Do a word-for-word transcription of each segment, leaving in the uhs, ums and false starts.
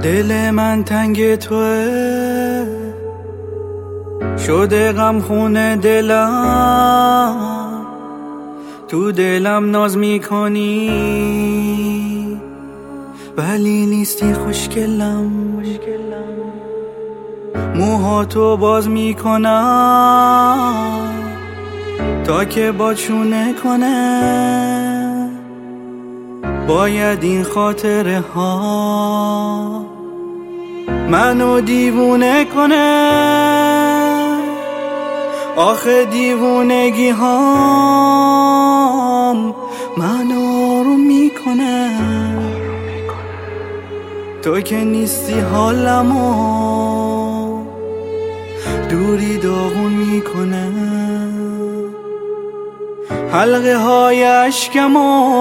دل من تنگ توه، شده غم خونه دلم، تو دلم ناز میکنی ولی نیستی خوشگلم. موهاتو باز میکنم تا که با چونه کنه، باید این خاطره ها منو دیوونه کنه. آخه دیوونگی هام منو آروم میکنه، تو که نیستی حالمو دوری داغون میکنه. حلقه های اشکمو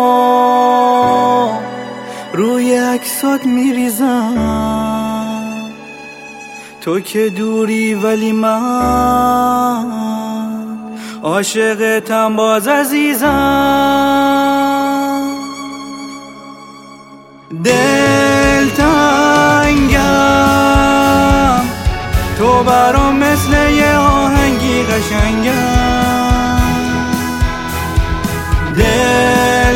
روی عکسات میریزم، تو که دوری ولی من عاشقتم باز عزیزم. دل تنگم، تو برام مثل یه آهنگی قشنگم. دل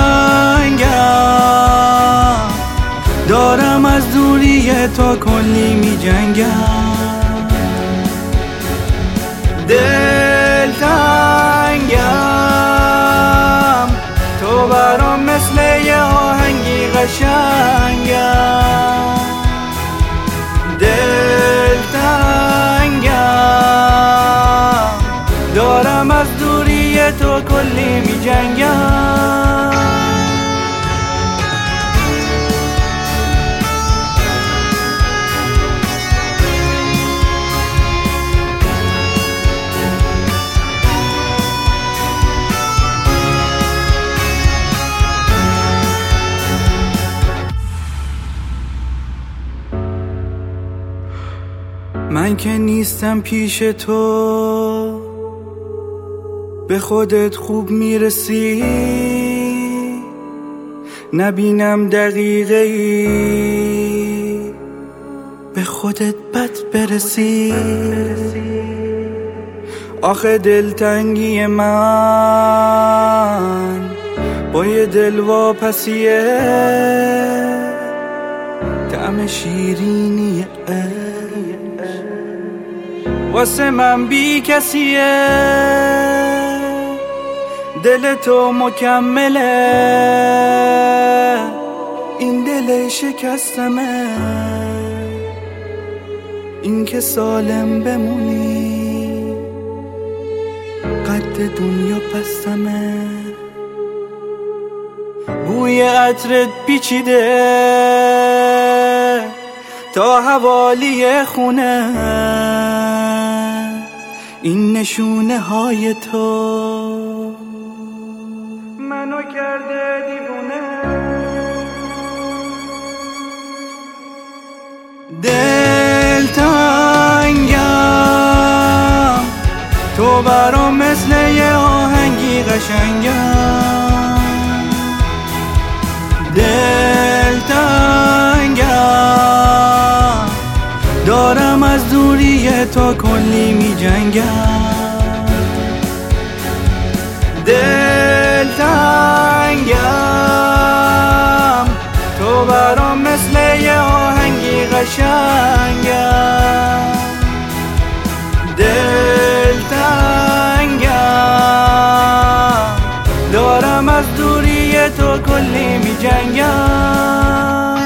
تنگم، دارم از دوری تو کلی می جنگم. دل تنگم، تو برام مثل یه آهنگی قشنگم. دل تنگم، دارم از دوری تو کلی می جنگم. من که نیستم پیش تو، به خودت خوب میرسی، نبینم دقیقه ای به خودت بد برسی. آخه دلتنگی من با یه دل واپسیه، طعم شیرینی واسه من بی کسیه. دل تو مکمله، این دل شکستمه، این که سالم بمونی قد دنیا پستمه. بوی عطرت پیچیده تا حوالی خونه، این نشونه های تو منو کرده دیوونه. دل تنگم، تو برام مثل یه آهنگی قشنگم. دل تنگم، دارم از دوری تو کلی می جنگم. دل تنگم، تو برام مثل یه آهنگی قشنگم. دل تنگم، دارم از دوری تو کلی می جنگم.